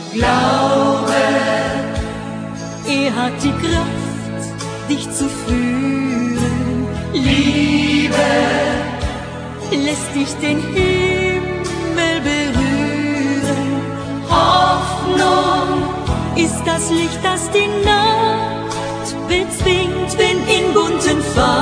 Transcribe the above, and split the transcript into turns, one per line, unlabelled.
Glaube,
er hat die Kraft, dich zu führen.
Liebe,
lässt dich den Himmel berühren.
Hoffnung
ist das Licht, das die Nacht bezwingt, wenn in bunten Farben